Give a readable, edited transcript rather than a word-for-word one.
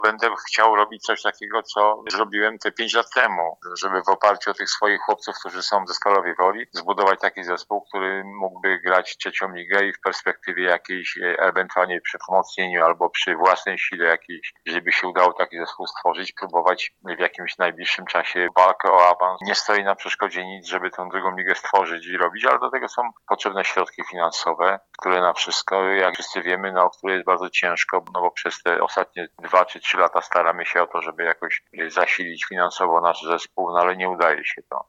Będę chciał robić coś takiego, co zrobiłem te 5 lat temu, żeby w oparciu o tych swoich chłopców, którzy są w Zespolowej Woli, zbudować taki zespół, który mógłby grać trzecią ligę i w perspektywie jakiejś, ewentualnie przy wzmocnieniu albo przy własnej sile jakiejś, żeby się udało taki zespół stworzyć, próbować w jakimś najbliższym czasie walkę o awans. Nie stoi na przeszkodzie nic, żeby tę drugą ligę stworzyć i robić, ale do tego są potrzebne środki finansowe, które na wszystko, jak wszyscy wiemy, które jest bardzo ciężko, bo przez te ostatnie 2 czy 3 lata staramy się o to, żeby jakoś zasilić finansowo nasz zespół, ale nie udaje się to.